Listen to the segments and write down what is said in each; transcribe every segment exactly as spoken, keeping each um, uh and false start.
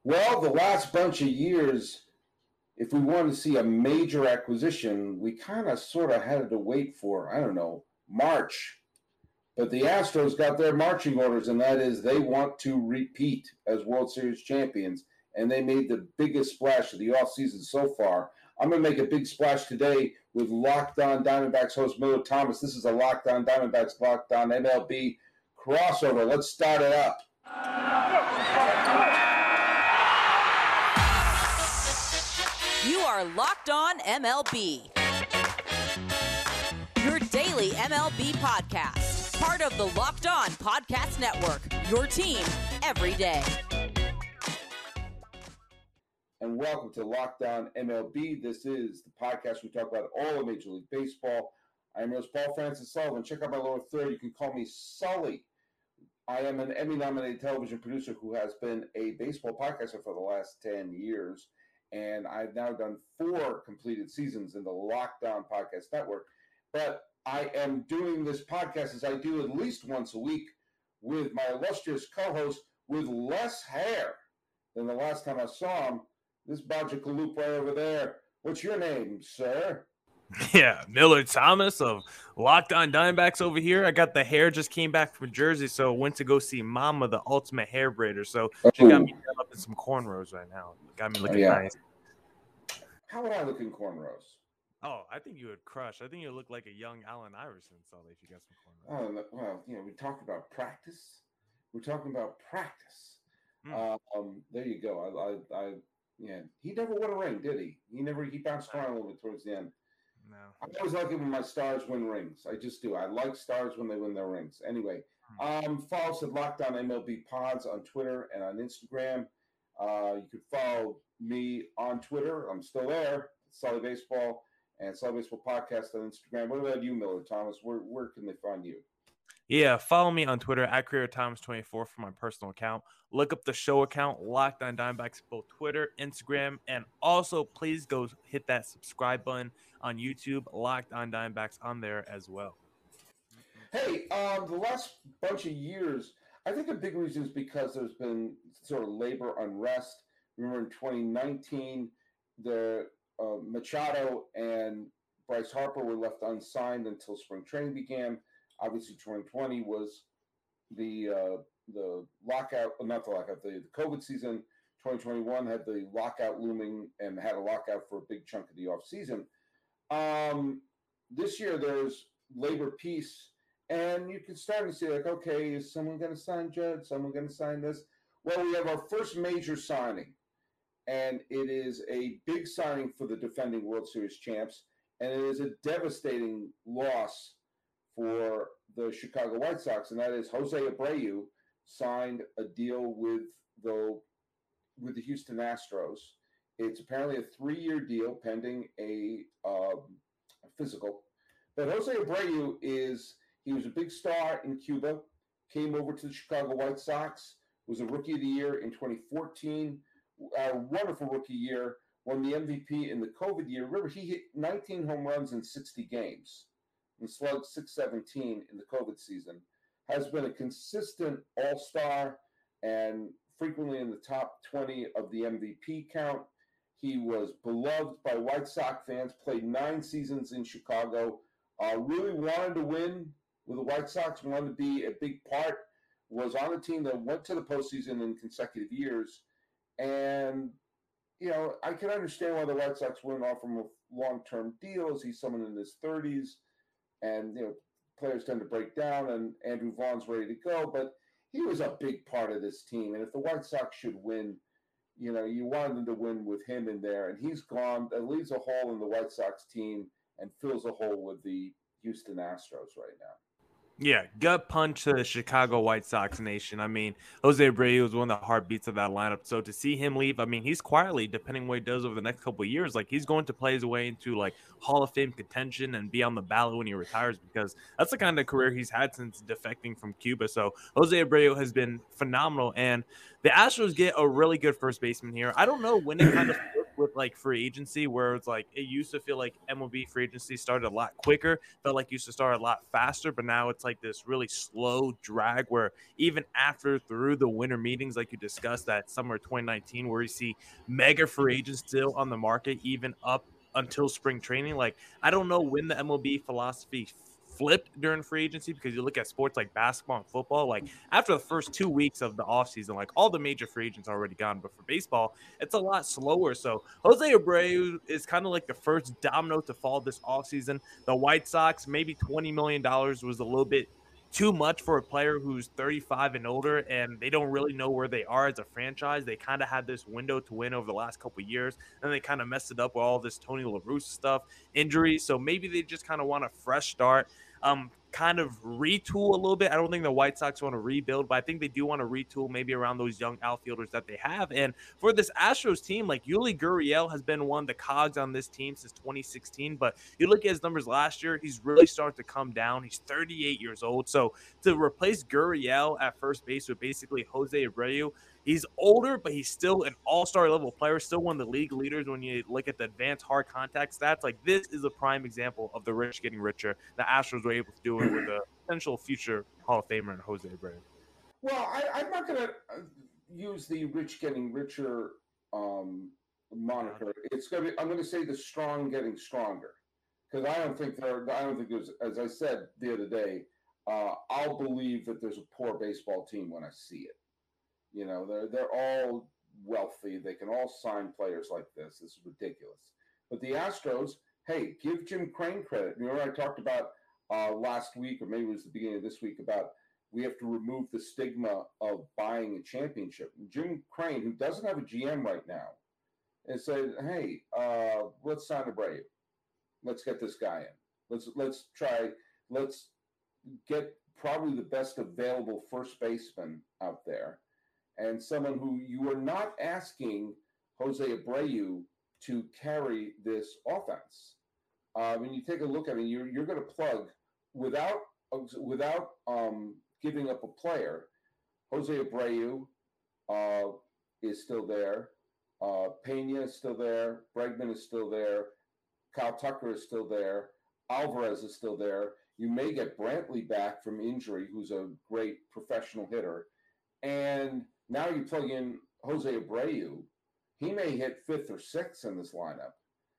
Well, the last bunch of years, if we wanted to see a major acquisition, we kind of sort of had to wait for, I don't know, March. But the Astros got their marching orders, and that is they want to repeat as World Series champions. And they made the biggest splash of the offseason so far. I'm going to make a big splash today with Locked On Diamondbacks host Millard Thomas. This is a Locked On Diamondbacks Locked On M L B crossover. Let's start it up. You are Locked On M L B, your daily M L B podcast, part of the Locked On Podcast Network, your team every day. And welcome to Locked On M L B. This is the podcast we talk about all of Major League Baseball. I'm your host, Paul Francis Sullivan. Check out my lower third. You can call me Sully. I am an Emmy-nominated television producer who has been a baseball podcaster for the last ten years. And I've now done four completed seasons in the Locked On Podcast Network. But I am doing this podcast as I do at least once a week with my illustrious co-host with less hair than the last time I saw him. This Baja Kaloop right over there. What's your name, sir? Yeah, Millard Thomas of Locked On Diamondbacks over here. I got the hair, just came back from Jersey, so went to go see Mama, the ultimate hair braider. So she got me done up in some cornrows right now. Got me looking oh, yeah. nice. How would I look in cornrows? Oh, I think you would crush. I think you look like a young Allen Iverson, Sully, if you got some cornrows. Oh, well, you know, we talked about practice. We're talking about practice. Mm. Um, there you go. I, I, I, yeah, he never won a ring, did he? He never. He bounced around a little bit towards the end. No. I always like it when my stars win rings. I just do. I like stars when they win their rings. Anyway, um, follow us at Locked On M L B Pods on Twitter and on Instagram. Uh, you could follow me on Twitter. I'm still there. Sully Baseball and Sully Baseball Podcast on Instagram. What about you, Millard Thomas? Where where can they find you? Yeah, follow me on Twitter at Career Thomas twenty-four for my personal account. Look up the show account, Locked On Diamondbacks, both Twitter, Instagram, and also please go hit that subscribe button on YouTube, Locked On Diamondbacks on there as well. Hey, um, the last bunch of years, I think a big reason is because there's been sort of labor unrest. Remember in twenty nineteen, the uh, Machado and Bryce Harper were left unsigned until spring training began. Obviously, twenty twenty was the uh, the lockout, not the lockout, the, the COVID season. twenty twenty-one had the lockout looming and had a lockout for a big chunk of the offseason. Um, this year, there's labor peace, and you can start to see, like, okay, is someone going to sign Judd? Someone going to sign this? Well, we have our first major signing, and it is a big signing for the defending World Series champs, and it is a devastating loss for the Chicago White Sox, and that is Jose Abreu signed a deal with the with the Houston Astros. It's apparently a three-year deal pending a, um, a physical. But Jose Abreu is he was a big star in Cuba, came over to the Chicago White Sox, was a Rookie of the Year in twenty fourteen, a wonderful rookie year, won the M V P in the COVID year. Remember, he hit nineteen home runs in sixty games. And slugged six seventeen in the COVID season, has been a consistent all-star and frequently in the top twenty of the M V P count. He was beloved by White Sox fans, played nine seasons in Chicago, uh, really wanted to win with the White Sox, wanted to be a big part, was on a team that went to the postseason in consecutive years. And, you know, I can understand why the White Sox wouldn't offer him a long-term deal, as he's someone in his thirties. And, you know, players tend to break down, and Andrew Vaughn's ready to go. But he was a big part of this team. And if the White Sox should win, you know, you wanted them to win with him in there. And he's gone. That leaves a hole in the White Sox team and fills a hole with the Houston Astros right now. Yeah, gut punch to the Chicago White Sox nation. I mean, Jose Abreu was one of the heartbeats of that lineup. So to see him leave, I mean, he's quietly, depending on what he does over the next couple of years, like he's going to play his way into like Hall of Fame contention and be on the ballot when he retires, because that's the kind of career he's had since defecting from Cuba. So Jose Abreu has been phenomenal, and the Astros get a really good first baseman here. I don't know when it kind of with like free agency, where it's like it used to feel like M L B free agency started a lot quicker, felt like it used to start a lot faster, but now it's like this really slow drag where even after through the winter meetings, like you discussed that summer twenty nineteen, where you see mega free agents still on the market, even up until spring training. Like, I don't know when the M L B philosophy flipped during free agency, because you look at sports like basketball and football, like after the first two weeks of the offseason, like all the major free agents are already gone. But for baseball, it's a lot slower. So Jose Abreu is kind of like the first domino to fall this offseason. The White Sox, maybe twenty million dollars was a little bit too much for a player who's thirty-five and older, and they don't really know where they are as a franchise. They kind of had this window to win over the last couple of years, and they kind of messed it up with all this Tony La Russa stuff, injuries. So maybe they just kind of want a fresh start, um, kind of retool a little bit. I don't think the White Sox want to rebuild, but I think they do want to retool maybe around those young outfielders that they have. And for this Astros team, like Yuli Gurriel has been one of the cogs on this team since twenty sixteen, but you look at his numbers last year, he's really starting to come down. He's thirty-eight years old. So to replace Gurriel at first base with basically Jose Abreu, he's older, but he's still an all-star level player, still one of the league leaders when you look at the advanced hard contact stats. Like, this is a prime example of the rich getting richer. The Astros were able to do it with a potential future Hall of Famer in Jose Abreu. Well, I, I'm not going to use the rich getting richer um, moniker. It's going to be, I'm going to say the strong getting stronger, because I don't think there. I don't think there's. As I said the other day, uh, I'll believe that there's a poor baseball team when I see it. You know, they're they're all wealthy. They can all sign players like this. This is ridiculous. But the Astros, hey, give Jim Crane credit. You know what I talked about uh, last week, or maybe it was the beginning of this week, about we have to remove the stigma of buying a championship. And Jim Crane, who doesn't have a G M right now, and said, hey, uh, let's sign Abreu. Let's get this guy in. Let's let's try. Let's get probably the best available first baseman out there, and someone who you are not asking Jose Abreu to carry this offense. Uh, when you take a look at it, you're you're going to plug without without um, giving up a player. Jose Abreu uh, is still there. Uh, Pena is still there. Bregman is still there. Kyle Tucker is still there. Alvarez is still there. You may get Brantley back from injury, who's a great professional hitter. And now you plug in Jose Abreu. He may hit fifth or sixth in this lineup.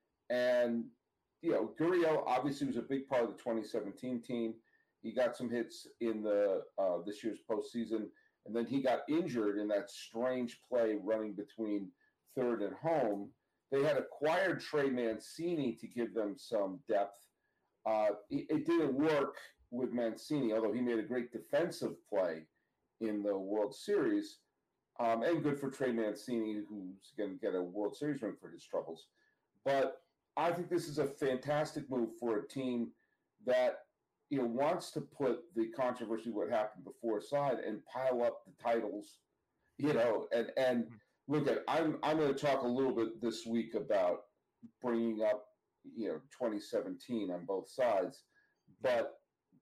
And, you know, Gurriel obviously was a big part of the twenty seventeen team. He got some hits in the uh, this year's postseason. And then he got injured in that strange play running between third and home. They had acquired Trey Mancini to give them some depth. Uh, it, it didn't work with Mancini, although he made a great defensive play in the World Series. Um, and good for Trey Mancini, who's going to get a World Series ring for his troubles. But I think this is a fantastic move for a team that, you know, wants to put the controversy, what happened before, aside and pile up the titles, you know, and, and look at, I'm, I'm going to talk a little bit this week about bringing up, you know, twenty seventeen on both sides, but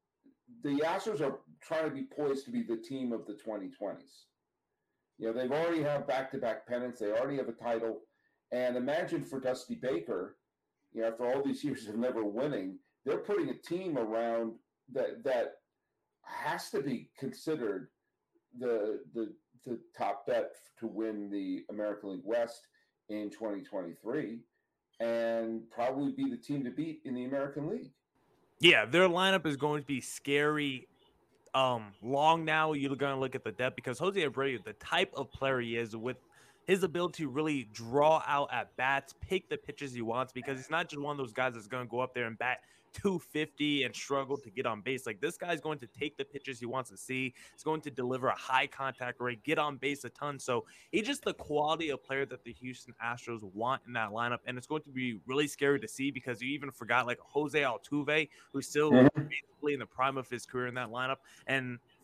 the Astros are trying to be poised to be the team of the twenty twenties. You know, they've already have back-to-back pennants. They already have a title. And imagine for Dusty Baker, you know, after all these years of never winning, they're putting a team around that that has to be considered the the the top bet to win the American League West in twenty twenty-three, and probably be the team to beat in the American League. Yeah, their lineup is going to be scary um long now. You're going to look at the depth, because Jose Abreu, the type of player he is, with his ability to really draw out at bats, pick the pitches he wants, because he's not just one of those guys that's going to go up there and bat two fifty and struggle to get on base. Like, this guy's going to take the pitches he wants to see. He's going to deliver a high contact rate, get on base a ton. So he's just the quality of player that the Houston Astros want in that lineup. And it's going to be really scary to see, because you even forgot like Jose Altuve, who's still mm-hmm. basically in the prime of his career in that lineup. And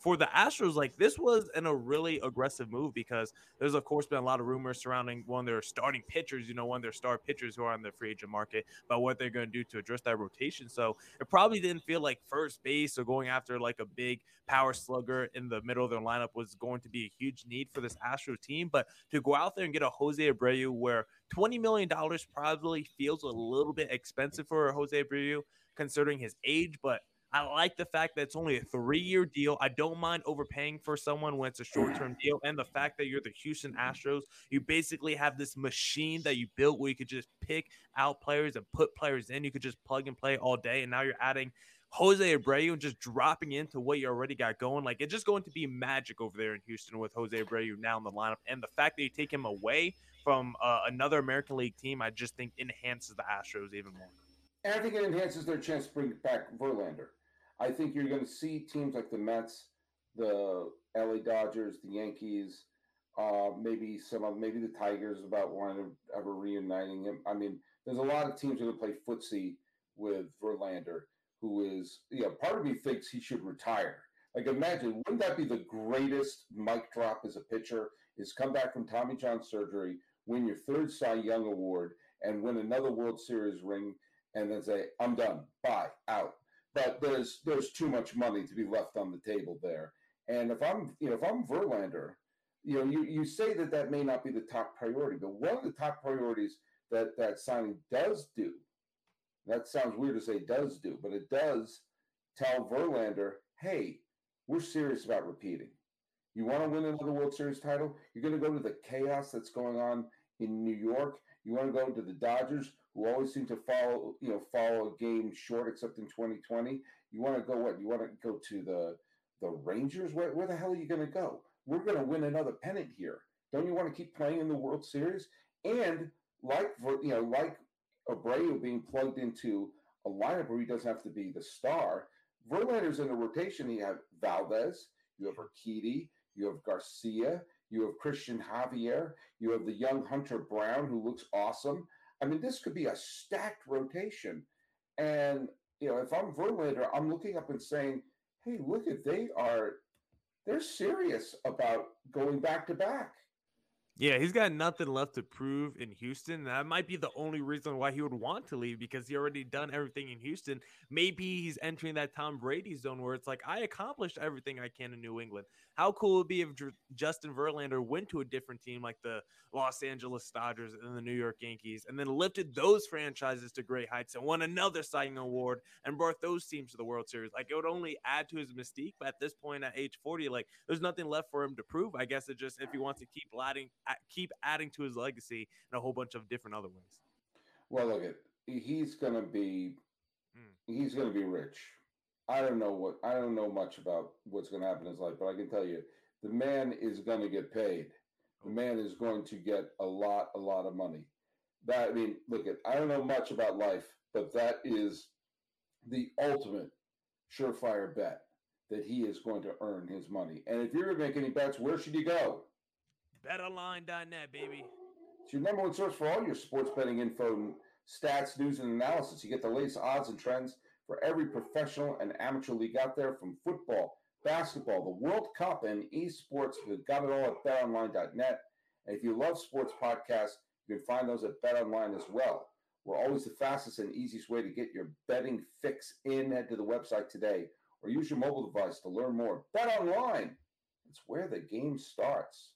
for the Astros, like this was in a really aggressive move because there's of course been a lot of rumors surrounding one of their starting pitchers, you know, one of their star pitchers who are on the free agent market about what they're going to do to address that rotation. So it probably didn't feel like first base or going after like a big power slugger in the middle of their lineup was going to be a huge need for this Astros team. But to go out there and get a Jose Abreu where twenty million dollars probably feels a little bit expensive for Jose Abreu considering his age, but I like the fact that it's only a three-year deal. I don't mind overpaying for someone when it's a short-term deal. And the fact that you're the Houston Astros, you basically have this machine that you built where you could just pick out players and put players in. You could just plug and play all day. And now you're adding Jose Abreu and just dropping into what you already got going. Like, it's just going to be magic over there in Houston with Jose Abreu now in the lineup. And the fact that you take him away from uh, another American League team, I just think enhances the Astros even more. And I think it enhances their chance to bring back Verlander. I think you're going to see teams like the Mets, the L A Dodgers, the Yankees, uh, maybe some of maybe the Tigers about wanting to ever reuniting him. I mean, there's a lot of teams that play footsie with Verlander, who is, you know, part of me thinks he should retire. Like, imagine, wouldn't that be the greatest mic drop as a pitcher? Is come back from Tommy John surgery, win your third Cy Young award, and win another World Series ring, and then say, "I'm done, bye, out." But there's there's too much money to be left on the table there. And if I'm you know if I'm Verlander, you know you, you say that that may not be the top priority, but one of the top priorities that that signing does do, that sounds weird to say does do, but it does tell Verlander, hey, we're serious about repeating. You want to win another World Series title? You're going to go to the chaos that's going on in New York. You want to go to the Dodgers, who always seem to follow, you know, follow a game short, except in twenty twenty. You want to go what? You want to go to the the Rangers? Where, where the hell are you going to go? We're going to win another pennant here. Don't you want to keep playing in the World Series? And like you know, like Abreu being plugged into a lineup where he doesn't have to be the star. Verlander's in a rotation. You have Valdez, you have Urquidy, you have Garcia. You have Christian Javier. You have the young Hunter Brown, who looks awesome. I mean, this could be a stacked rotation. And, you know, if I'm Verlander, I'm looking up and saying, hey, look at, they are, they're serious about going back to back. Yeah, he's got nothing left to prove in Houston. That might be the only reason why he would want to leave, because he already done everything in Houston. Maybe he's entering that Tom Brady zone where it's like, I accomplished everything I can in New England. How cool would it be if J- Justin Verlander went to a different team like the Los Angeles Dodgers and the New York Yankees, and then lifted those franchises to great heights and won another Cy Young Award and brought those teams to the World Series? Like, it would only add to his mystique. But at this point, at age forty, like, there's nothing left for him to prove. I guess it just, if he wants to keep adding, keep adding to his legacy in a whole bunch of different other ways. Well, look at he's gonna be mm. he's gonna be rich. I don't know what I don't know much about what's going to happen in his life, but I can tell you the man is going to get paid. The man is going to get a lot, a lot of money. That I mean, look at I don't know much about life, but that is the ultimate surefire bet that he is going to earn his money. And if you're going to make any bets, where should you go? bet online dot net, baby. It's your number one source for all your sports betting info, stats, news, and analysis. You get the latest odds and trends for every professional and amateur league out there, from football, basketball, the World Cup, and esports. We've got it all at bet online dot net. And if you love sports podcasts, you can find those at BetOnline as well. We're always the fastest and easiest way to get your betting fix in. Head to the website today or use your mobile device to learn more. BetOnline, it's where the game starts.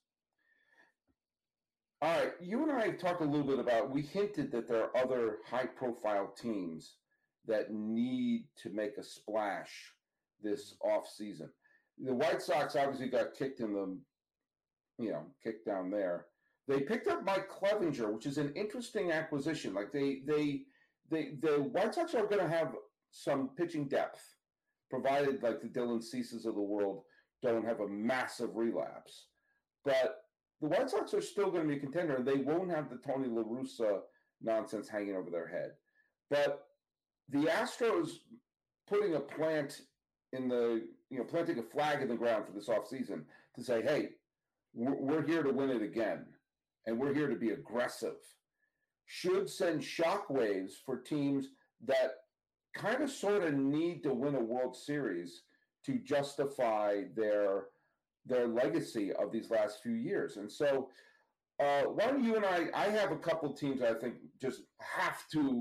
All right, you and I have talked a little bit about, we hinted that there are other high-profile teams that need to make a splash this offseason. The White Sox obviously got kicked in the, you know, kicked down there. They picked up Mike Clevinger, which is an interesting acquisition. Like they, they, they, the White Sox are going to have some pitching depth, provided like the Dylan Ceases of the world don't have a massive relapse. But the White Sox are still going to be a contender, and they won't have the Tony La Russa nonsense hanging over their head. But the Astros putting a plant in the, you know, planting a flag in the ground for this offseason to say, hey, we're here to win it again, and we're here to be aggressive, should send shockwaves for teams that kind of sort of need to win a World Series to justify their their legacy of these last few years. And so, uh, why don't you and I? I have a couple teams I think just have to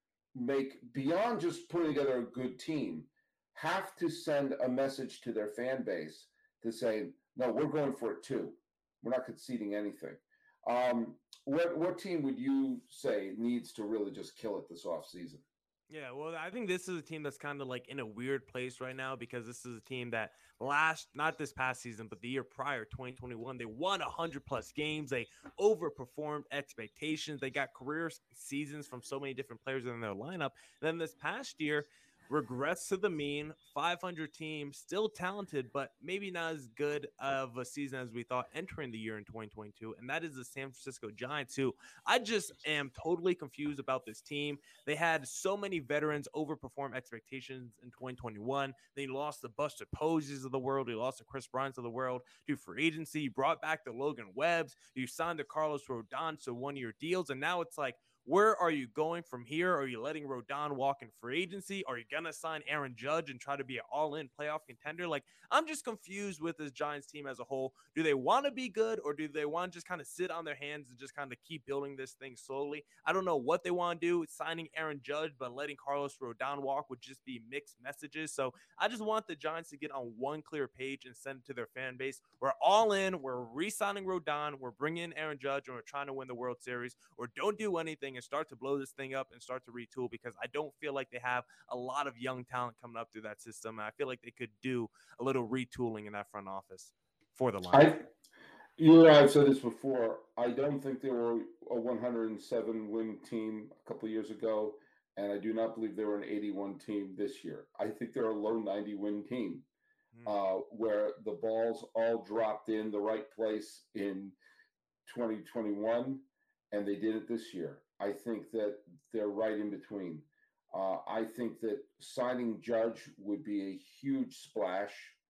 make, beyond just putting together a good team, have to send a message to their fan base to say, no, we're going for it too. We're not conceding anything. Um, what what team would you say needs to really just kill it this offseason? Yeah, well, I think this is a team that's kind of like in a weird place right now because this is a team that last, not this past season, but the year prior, twenty twenty-one, they won one hundred plus games. They overperformed expectations. They got career seasons from so many different players in their lineup. And then this past year, regrets to the mean, five hundred team, still talented, but maybe not as good of a season as we thought entering the year in twenty twenty-two. And that is the San Francisco Giants, who I just am totally confused about this team. They had so many veterans overperform expectations in twenty twenty-one. They lost the Buster Posies of the world. They lost the Chris Bryants of the world to free agency. You brought back the Logan Webbs. You signed the Carlos Rodon to one-year deals. And now it's like, where are you going from here? Are you letting Rodon walk in free agency? Are you going to sign Aaron Judge and try to be an all-in playoff contender? Like, I'm just confused with this Giants team as a whole. Do they want to be good, or do they want to just kind of sit on their hands and just kind of keep building this thing slowly? I don't know what they want to do. Signing Aaron Judge but letting Carlos Rodon walk would just be mixed messages. So I just want the Giants to get on one clear page and send it to their fan base. We're all in. We're re-signing Rodon. We're bringing in Aaron Judge, and we're trying to win the World Series. Or don't do anything and start to blow this thing up and start to retool, because I don't feel like they have a lot of young talent coming up through that system. And I feel like they could do a little retooling in that front office for the line. I, you know, I've said this before. I don't think they were a one hundred seven win team a couple of years ago, and I do not believe they were an eighty-one team this year. I think they're a low ninety win team, mm. uh, where the balls all dropped in the right place in twenty twenty-one, and they did it this year. I think that they're right in between. Uh, I think that signing Judge would be a huge splash.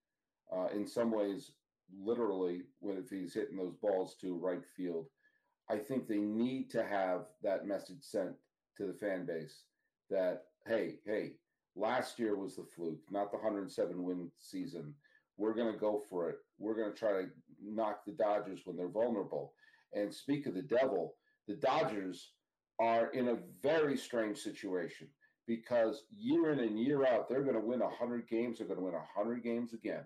Uh, in some ways, literally, when if he's hitting those balls to right field. I think they need to have that message sent to the fan base that, hey, hey, last year was the fluke, not the one hundred seven win season. We're going to go for it. We're going to try to knock the Dodgers when they're vulnerable. And speak of the devil, the Dodgers are in a very strange situation because year in and year out, they're going to win one hundred games. They're going to win one hundred games again.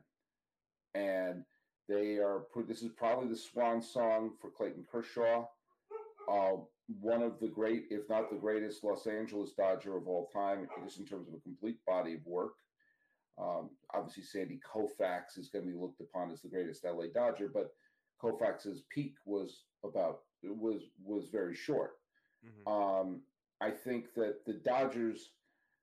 And they are, this is probably the swan song for Clayton Kershaw, uh, one of the great, if not the greatest, Los Angeles Dodger of all time, just in terms of a complete body of work. Um, obviously, Sandy Koufax is going to be looked upon as the greatest L A Dodger, but Koufax's peak was about, was, was very short. Mm-hmm. Um, I think that the Dodgers,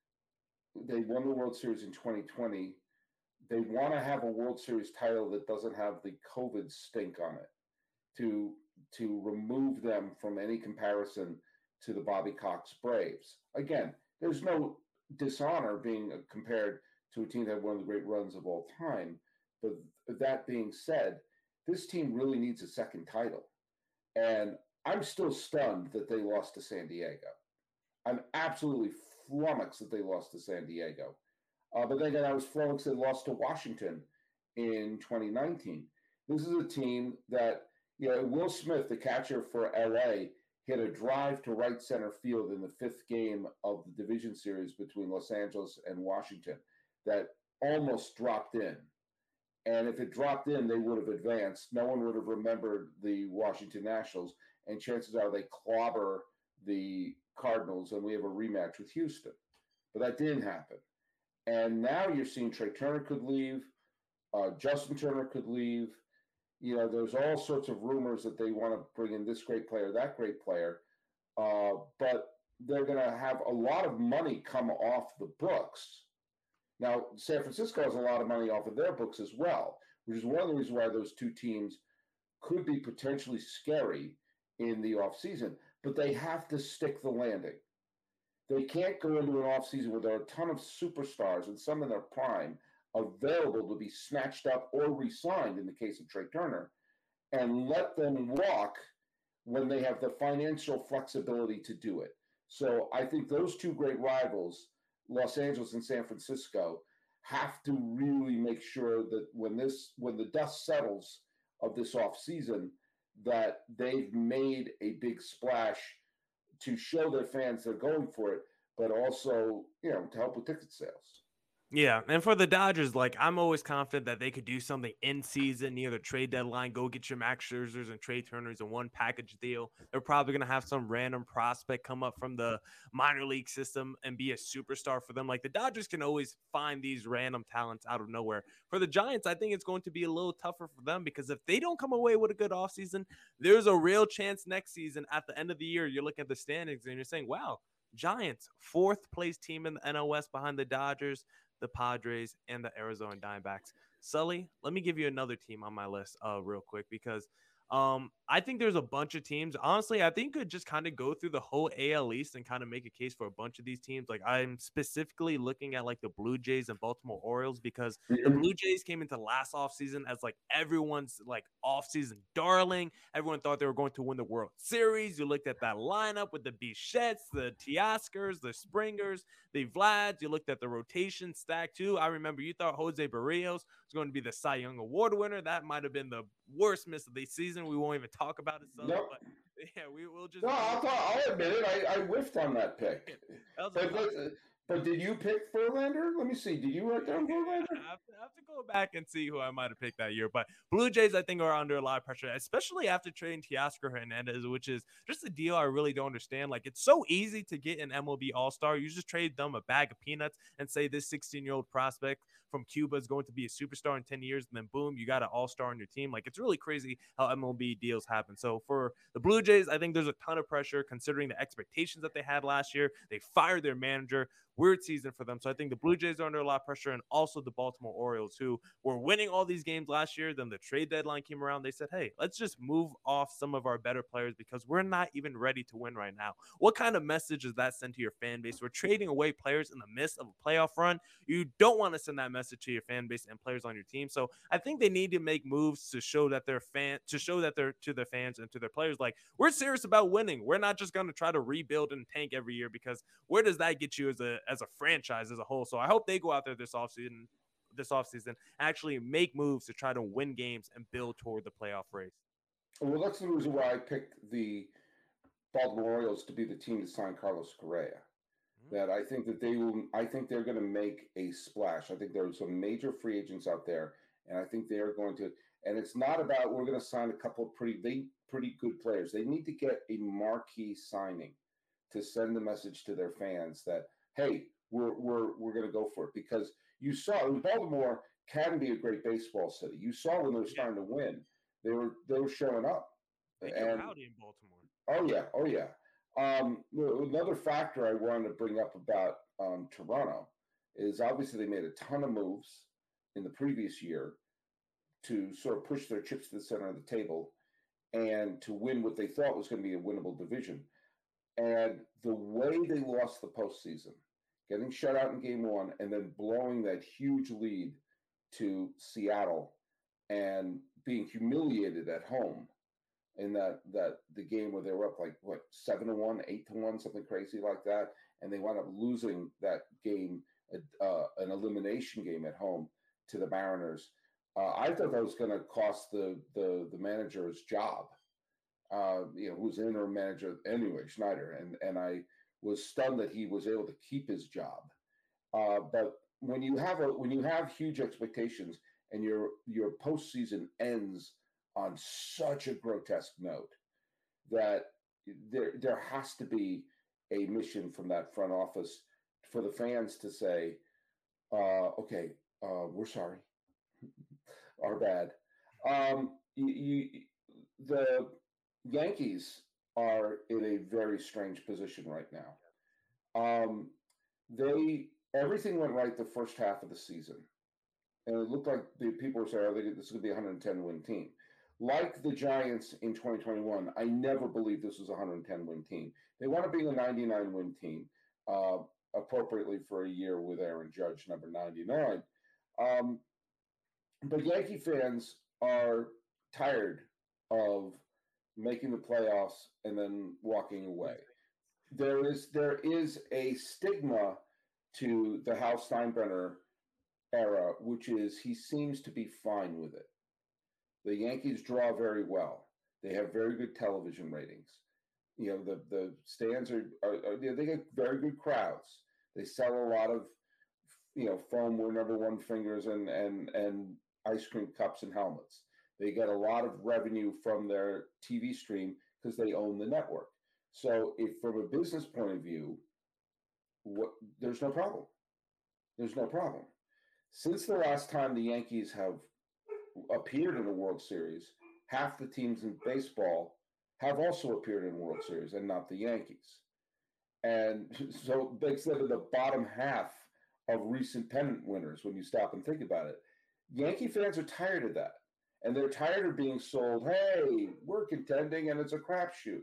they won the World Series in twenty twenty. They want to have a World Series title that doesn't have the COVID stink on it to, to remove them from any comparison to the Bobby Cox Braves. Again, there's no dishonor being compared to a team that had one of the great runs of all time. But that being said, this team really needs a second title. And I'm still stunned that they lost to San Diego. I'm absolutely flummoxed that they lost to San Diego. Uh, but then again, I was flummoxed they lost to Washington in twenty nineteen. This is a team that, you know, Will Smith, the catcher for L A, hit a drive to right center field in the fifth game of the division series between Los Angeles and Washington that almost dropped in. And if it dropped in, they would have advanced. No one would have remembered the Washington Nationals. And chances are they clobber the Cardinals and we have a rematch with Houston. But that didn't happen. And now you're seeing Trey Turner could leave. Uh, Justin Turner could leave. You know, there's all sorts of rumors that they want to bring in this great player, that great player. Uh, but they're going to have a lot of money come off the books. Now, San Francisco has a lot of money off of their books as well, which is one of the reasons why those two teams could be potentially scary in the offseason. But they have to stick the landing. They can't go into an offseason where there are a ton of superstars and some in their prime available to be snatched up or re-signed in the case of Trey Turner and let them walk when they have the financial flexibility to do it. So I think those two great rivals, Los Angeles and San Francisco, have to really make sure that when this when the dust settles of this off season, that they've made a big splash to show their fans they're going for it, but also, you know, to help with ticket sales. Yeah, and for the Dodgers, like I'm always confident that they could do something in season near the trade deadline. Go get your Max Scherzers and Trey Turners in one package deal. They're probably gonna have some random prospect come up from the minor league system and be a superstar for them. Like the Dodgers can always find these random talents out of nowhere. For the Giants, I think it's going to be a little tougher for them because if they don't come away with a good offseason, there's a real chance next season at the end of the year you're looking at the standings and you're saying, wow, Giants, fourth place team in the N L West behind the Dodgers, the Padres, and the Arizona Diamondbacks. Sully, let me give you another team on my list uh, real quick because um, I think there's a bunch of teams. Honestly, I think could just kind of go through the whole A L East and kind of make a case for a bunch of these teams. Like I'm specifically looking at like the Blue Jays and Baltimore Orioles because the Blue Jays came into last offseason as like everyone's like offseason darling. Everyone thought they were going to win the World Series. You looked at that lineup with the Bichettes, the Teoscars, the Springers, the Vlads. You looked at the rotation stack too. I remember you thought Jose Barrios was going to be the Cy Young Award winner. That might have been the worst miss of the season. We won't even talk about it. Sully, Nope. But yeah, we will just. No, I'll, I'll admit it. I, I whiffed on that pick. That But, but, but did you pick Verlander? Let me see. Did you write down Verlander? I have, to, I have to go back and see who I might have picked that year. But Blue Jays, I think, are under a lot of pressure, especially after trading Teoscar Hernandez, which is just a deal I really don't understand. Like, it's so easy to get an M L B All-Star. You just trade them a bag of peanuts and say this sixteen-year-old prospect from Cuba is going to be a superstar in ten years, and then boom, you got an all-star on your team. Like, it's really crazy how M L B deals happen. So for the Blue Jays, I think there's a ton of pressure considering the expectations that they had last year. They fired their manager. Weird season for them. So I think the Blue Jays are under a lot of pressure, and also the Baltimore Orioles, who were winning all these games last year. Then the trade deadline came around. They said, hey, let's just move off some of our better players because we're not even ready to win right now. What kind of message does that send to your fan base? We're trading away players in the midst of a playoff run. You don't want to send that message to your fan base and players on your team. So I think they need to make moves to show that they're fan to show that they're to their fans and to their players, like, we're serious about winning. We're not just going to try to rebuild and tank every year, because where does that get you as a as a franchise as a whole? So I hope they go out there this offseason, this offseason, actually make moves to try to win games and build toward the playoff race. Well, that's the reason why I picked the Baltimore Orioles to be the team to sign Carlos Correa. Mm-hmm. That I think that they will. I think they're going to make a splash. I think there are some major free agents out there, and I think they are going to. And it's not about we're going to sign a couple of pretty they pretty good players. They need to get a marquee signing to send the message to their fans that, hey, we're we're we're going to go for it. Because you saw Baltimore can be a great baseball city. You saw when they were starting to win, they were they were showing up. They get rowdy in Baltimore. Oh yeah, oh yeah. Um, another factor I wanted to bring up about um, Toronto is obviously they made a ton of moves in the previous year to sort of push their chips to the center of the table and to win what they thought was going to be a winnable division. And the way they lost the postseason, getting shut out in game one and then blowing that huge lead to Seattle and being humiliated at home in that that the game where they were up like what seven to one, eight to one, something crazy like that, and they wound up losing that game, uh, an elimination game at home to the Mariners. Uh, I thought that was going to cost the the the manager's job. Uh, you know, who's an interim manager anyway, Schneider, and and I was stunned that he was able to keep his job. Uh, but when you have a when you have huge expectations and your your postseason ends on such a grotesque note, that there there has to be a mission from that front office for the fans to say, uh, okay, uh, we're sorry, our bad. Um, you, you, the Yankees are in a very strange position right now. Um, they everything went right the first half of the season, and it looked like the people were saying, "Oh, they, this is going to be a one hundred ten win team." Like the Giants in twenty twenty-one, I never believed this was a one hundred ten win team. They wound up being a ninety-nine win team, uh, appropriately for a year with Aaron Judge, number ninety-nine. Um, but Yankee fans are tired of making the playoffs and then walking away. There is there is a stigma to the Hal Steinbrenner era, which is he seems to be fine with it. The Yankees draw very well. They have very good television ratings. You know, the the stands are, are, are they get very good crowds. They sell a lot of, you know, foam or number one fingers and and and ice cream cups and helmets. They get a lot of revenue from their T V stream because they own the network. So, if from a business point of view, what there's no problem. There's no problem. Since the last time the Yankees have appeared in a World Series, half the teams in baseball have also appeared in World Series and not the Yankees. And so it makes them in the bottom half of recent pennant winners when you stop and think about it. Yankee fans are tired of that. And they're tired of being sold, hey, we're contending and it's a crapshoot.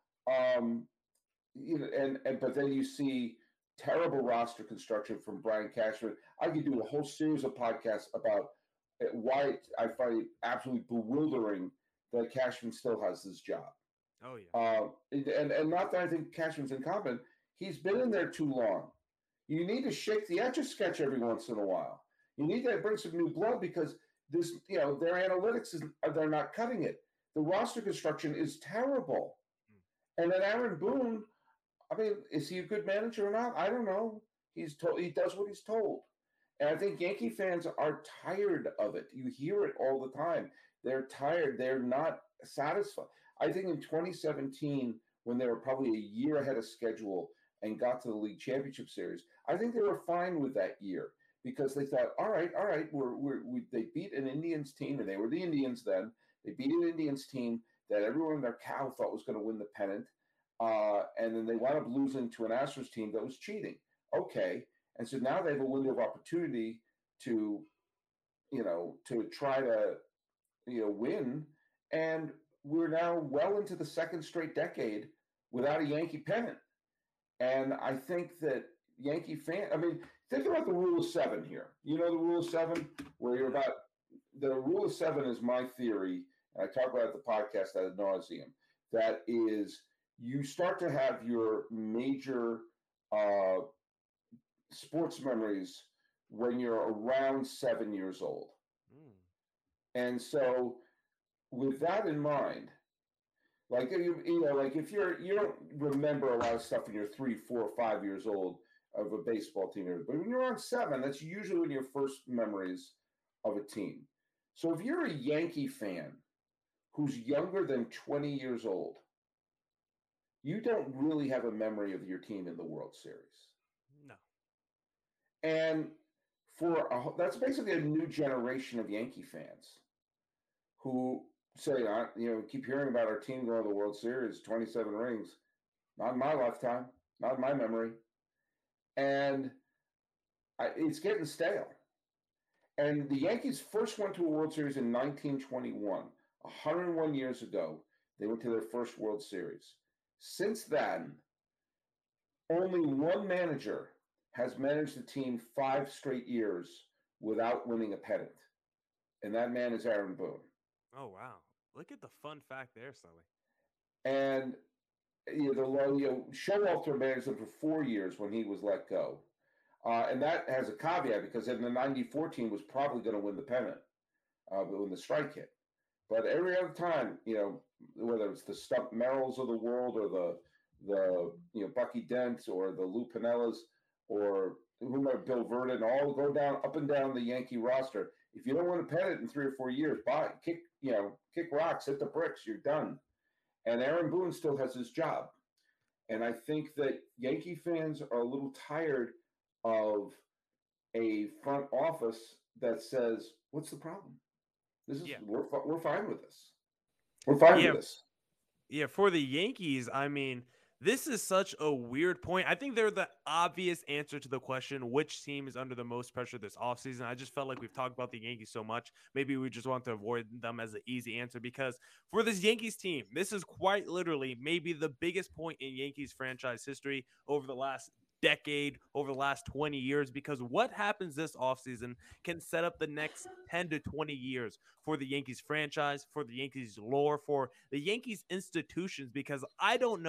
Um, you know, and, and but then you see terrible roster construction from Brian Cashman. I could do a whole series of podcasts about why I find it absolutely bewildering that Cashman still has this job. Oh yeah. Uh, and and not that I think Cashman's incompetent. He's been in there too long. You need to shake the etch a sketch every once in a while. You need to bring some new blood because this, you know, their analytics is they're not cutting it. The roster construction is terrible. Mm. And then Aaron Boone, I mean, is he a good manager or not? I don't know. He's told he does what he's told. And I think Yankee fans are tired of it. You hear it all the time. They're tired. They're not satisfied. I think in twenty seventeen, when they were probably a year ahead of schedule and got to the League Championship Series, I think they were fine with that year because they thought, all right, all right, we're, we're, we they beat an Indians team, and they were the Indians then. They beat an Indians team that everyone in their cow thought was going to win the pennant. Uh, and then they wound up losing to an Astros team that was cheating. Okay. And so now they have a window of opportunity to, you know, to try to, you know, win. And we're now well into the second straight decade without a Yankee pennant. And I think that Yankee fan, I mean, think about the rule of seven here. You know, the rule of seven, where you're about, the rule of seven is my theory, and I talk about it at the podcast ad nauseum. That is, you start to have your major uh, sports memories when you're around seven years old. Mm. And so with that in mind, like, you, you know, like if you're, you don't remember a lot of stuff when you're three, four, five years old of a baseball team, but when you're around seven, that's usually when your first memories of a team. So if you're a Yankee fan who's younger than twenty years old, you don't really have a memory of your team in the World Series. No. And for a, that's basically a new generation of Yankee fans who say, you know, keep hearing about our team going to the World Series, twenty-seven rings. Not in my lifetime, not in my memory. And I, it's getting stale. And the Yankees first went to a World Series in nineteen twenty-one, one hundred one years ago. They went to their first World Series. Since then, only one manager has managed the team five straight years without winning a pennant. And that man is Aaron Boone. Oh, wow. Look at the fun fact there, Sully. And you know, the you know, Showalter managed them for four years when he was let go. Uh, and that has a caveat because in the ninety-four team was probably going to win the pennant uh, when the strike hit. But every other time, you know, whether it's the Stump Merrills of the world or the the you know Bucky Dent or the Lou Pinellas or whomever, Bill Vernon, all go down up and down the Yankee roster. If you don't win a pennant in three or four years, buy kick you know kick rocks, hit the bricks, you're done. And Aaron Boone still has his job. And I think that Yankee fans are a little tired of a front office that says, "What's the problem? This is yeah. we're we're fine with this. We're fine yeah. with this." Yeah, for the Yankees, I mean, this is such a weird point. I think they're the obvious answer to the question, which team is under the most pressure this offseason. I just felt like we've talked about the Yankees so much. Maybe we just want to avoid them as an easy answer because for this Yankees team, this is quite literally maybe the biggest point in Yankees franchise history over the last decade, over the last twenty years, because what happens this offseason can set up the next ten to twenty years for the Yankees franchise, for the Yankees lore, for the Yankees institutions, because I don't know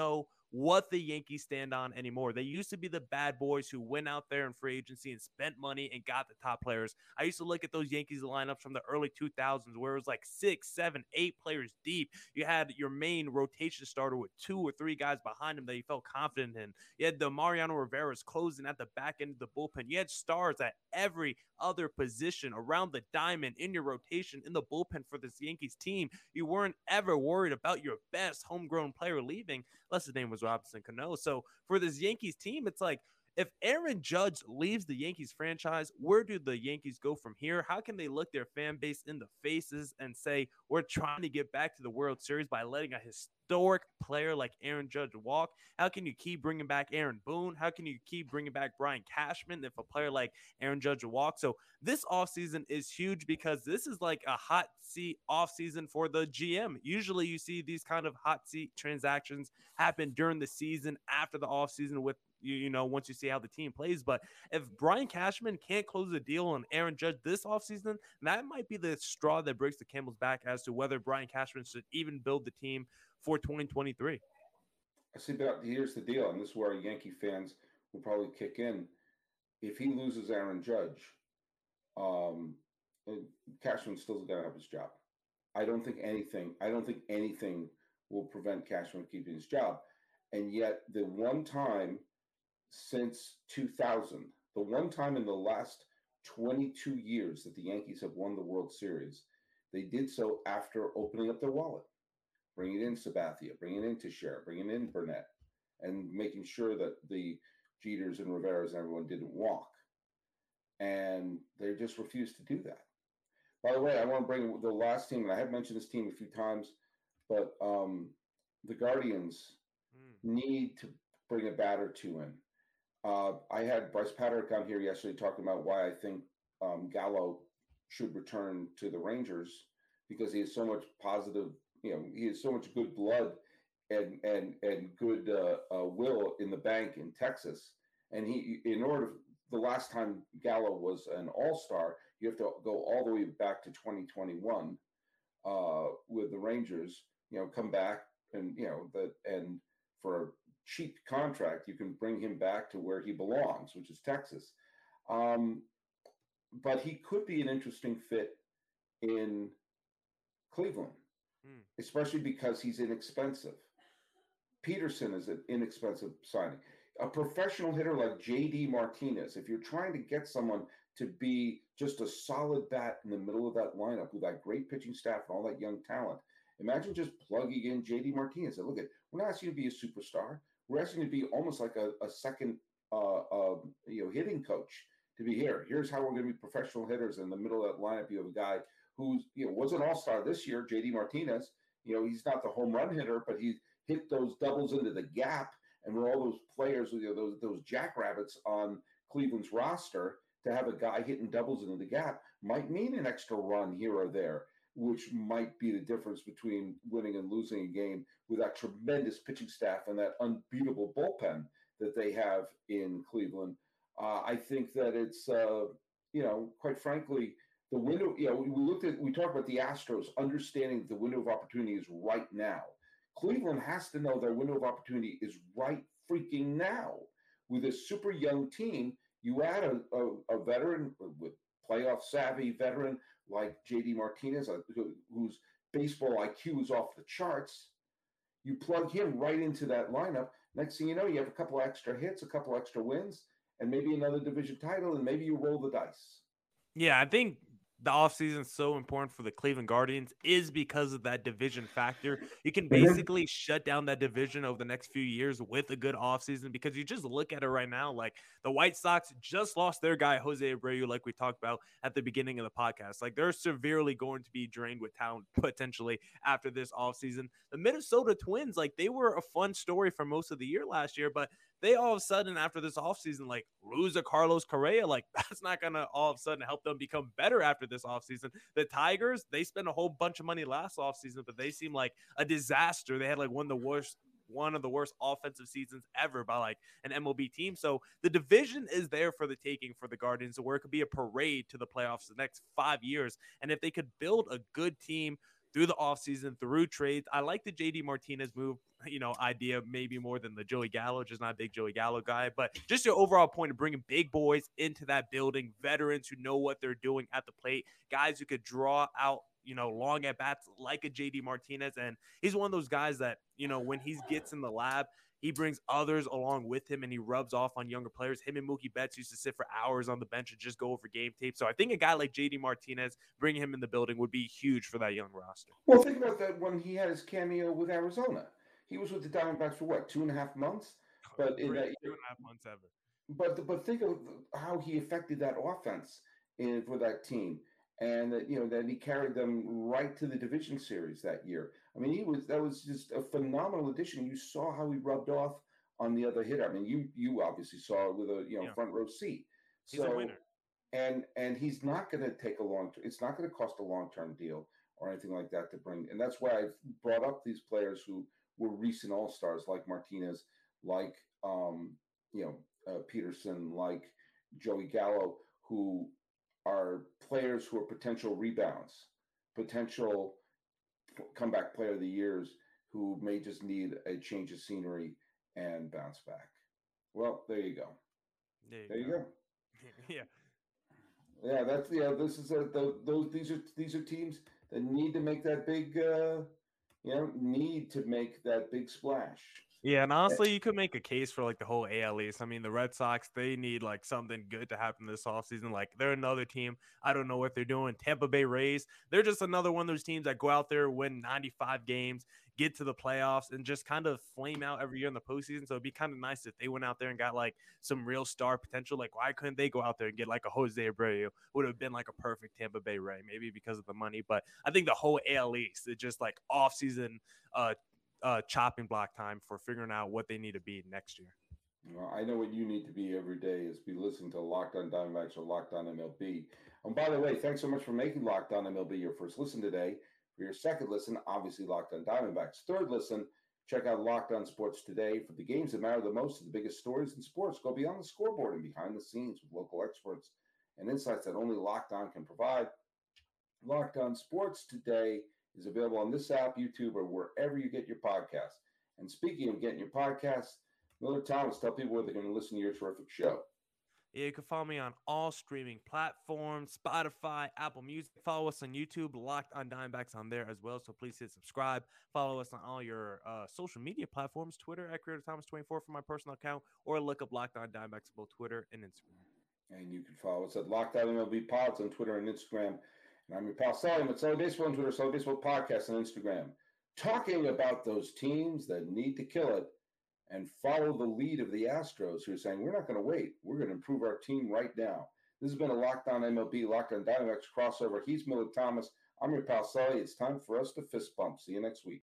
what the Yankees stand on anymore. They used to be the bad boys who went out there in free agency and spent money and got the top players. I used to look at those Yankees lineups from the early two thousands where it was like six, seven, eight players deep. You had your main rotation starter with two or three guys behind him that you felt confident in. You had the Mariano Rivera's closing at the back end of the bullpen. You had stars at every other position around the diamond in your rotation in the bullpen for this Yankees team. You weren't ever worried about your best homegrown player leaving, unless his name was Robinson Cano. So for this Yankees team, it's like, if Aaron Judge leaves the Yankees franchise, where do the Yankees go from here? How can they look their fan base in the faces and say, we're trying to get back to the World Series by letting a historic player like Aaron Judge walk? How can you keep bringing back Aaron Boone? How can you keep bringing back Brian Cashman if a player like Aaron Judge walks? So this offseason is huge because this is like a hot seat offseason for the G M. Usually you see these kind of hot seat transactions happen during the season after the offseason with You, you know, once you see how the team plays. But if Brian Cashman can't close a deal on Aaron Judge this offseason, that might be the straw that breaks the camel's back as to whether Brian Cashman should even build the team for twenty twenty-three. I see, but here's the deal, and this is where Yankee fans will probably kick in. If he loses Aaron Judge, um, Cashman's still going to have his job. I don't think anything, I don't think anything will prevent Cashman keeping his job. And yet the one time since two thousand, the one time in the last twenty-two years that the Yankees have won the World Series, they did so after opening up their wallet, bringing in Sabathia, bringing in Teixeira, bringing in Burnett, and making sure that the Jeters and Riveras and everyone didn't walk. And they just refused to do that. By the way, I want to bring the last team, and I have mentioned this team a few times, but um, the Guardians mm. need to bring a bat or two in. Uh, I had Bryce Patrick on here yesterday talking about why I think um, Gallo should return to the Rangers because he has so much positive, you know, he has so much good blood and and and good uh, uh, will in the bank in Texas. And he, in order, the last time Gallo was an All-Star, you have to go all the way back to twenty twenty-one uh, with the Rangers. You know, come back and you know that and for cheap contract, you can bring him back to where he belongs, which is Texas. Um, but he could be an interesting fit in Cleveland, mm. especially because he's inexpensive. Peterson is an inexpensive signing. A professional hitter like J D Martinez, if you're trying to get someone to be just a solid bat in the middle of that lineup with that great pitching staff and all that young talent, imagine just plugging in J D Martinez. And look at, we're not asking you to be a superstar. We're asking you to be almost like a, a second, uh, uh, you know, hitting coach to be here. Here's how we're going to be professional hitters. In the middle of that lineup, you have a guy who's, you know, was an all-star this year, J D Martinez. You know, he's not the home run hitter, but he hit those doubles into the gap. And we're all those players, you know, those those jackrabbits on Cleveland's roster, to have a guy hitting doubles into the gap might mean an extra run here or there, which might be the difference between winning and losing a game with that tremendous pitching staff and that unbeatable bullpen that they have in Cleveland. Uh, I think that it's, uh, you know, quite frankly, the window, you know, we, we looked at, we talked about the Astros understanding that the window of opportunity is right now. Cleveland has to know their window of opportunity is right freaking now. With a super young team, you add a, a, a veteran with playoff savvy veteran like J D Martinez, who, whose baseball I Q is off the charts. You plug him right into that lineup. Next thing you know, you have a couple extra hits, a couple extra wins, and maybe another division title, and maybe you roll the dice. Yeah, I think the offseason is so important for the Cleveland Guardians is because of that division factor. You can basically shut down that division over the next few years with a good offseason because you just look at it right now. Like the White Sox just lost their guy, Jose Abreu, like we talked about at the beginning of the podcast. Like they're severely going to be drained with talent potentially after this offseason. The Minnesota Twins, like they were a fun story for most of the year last year, but they all of a sudden after this offseason, like lose a Carlos Correa, like that's not going to all of a sudden help them become better after this offseason. The Tigers, they spent a whole bunch of money last offseason, but they seem like a disaster. They had like one of the worst, one of the worst offensive seasons ever by like an M L B team. So the division is there for the taking for the Guardians, where it could be a parade to the playoffs the next five years. And if they could build a good team through the offseason, through trades. I like the J D Martinez move, you know, idea maybe more than the Joey Gallo, just not a big Joey Gallo guy. But just your overall point of bringing big boys into that building, veterans who know what they're doing at the plate, guys who could draw out, you know, long at bats like a J D Martinez. And he's one of those guys that, you know, when he gets in the lab, he brings others along with him and he rubs off on younger players. Him and Mookie Betts used to sit for hours on the bench and just go over game tape. So I think a guy like J D Martinez, bringing him in the building would be huge for that young roster. Well, think about that when he had his cameo with Arizona. He was with the Diamondbacks for what, two and a half months? But in that two and a half months ever. But but think of how he affected that offense in for that team, and that you know that he carried them right to the division series that year. I mean, he was that was just a phenomenal addition. You saw how he rubbed off on the other hitter. I mean, you you obviously saw it with a you know Yeah. front row seat. He's a winner. And and he's not going to take a long. It's not going to cost a long term deal or anything like that to bring. And that's why I've brought up these players who were recent all stars like Martinez, like um, you know uh, Peterson, like Joey Gallo, who are players who are potential rebounds, potential comeback player of the years, who may just need a change of scenery and bounce back. Well, there you go. There you There go. you go. Yeah. Yeah, that's yeah. This is a the, those these are these are teams that need to make that big, uh, you know, need to make that big splash. Yeah, and honestly, you could make a case for like the whole A L East. I mean, the Red Sox, they need like something good to happen this offseason. Like they're another team. I don't know what they're doing. Tampa Bay Rays, they're just another one of those teams that go out there, win ninety-five games, get to the playoffs, and just kind of flame out every year in the postseason. So it'd be kind of nice if they went out there and got like some real star potential. Like, why couldn't they go out there and get like a Jose Abreu? Would have been like a perfect Tampa Bay Ray, maybe because of the money. But I think the whole A L East is just like offseason uh uh chopping block time for figuring out what they need to be next year. Well, I know what you need to be every day is be listening to Locked On Diamondbacks or Locked On M L B. And by the way, thanks so much for making Locked On M L B your first listen today. For your second listen, obviously Locked On Diamondbacks. Third listen, check out Locked On Sports Today for the games that matter the most, the biggest stories in sports. Go beyond the scoreboard and behind the scenes with local experts and insights that only Locked On can provide. Locked On Sports Today is available on this app, YouTube, or wherever you get your podcasts. And speaking of getting your podcasts, Miller Thomas, tell people where they're going to listen to your terrific show. Yeah, you can follow me on all streaming platforms, Spotify, Apple Music. Follow us on YouTube, Locked On Diamondbacks on there as well. So please hit subscribe. Follow us on all your uh, social media platforms, Twitter at Creator Thomas twenty-four for my personal account, or look up Locked On Diamondbacks on both Twitter and Instagram. And you can follow us at Locked On M L B Pods on Twitter and Instagram. And I'm your pal Salim at Sully Baseball on Twitter, Sully Baseball Podcast on Instagram. Talking about those teams that need to kill it and follow the lead of the Astros, who are saying, we're not going to wait. We're going to improve our team right now. This has been a Locked On M L B, Locked On Diamondbacks crossover. He's Miller Thomas. I'm your pal Sully. It's time for us to fist bump. See you next week.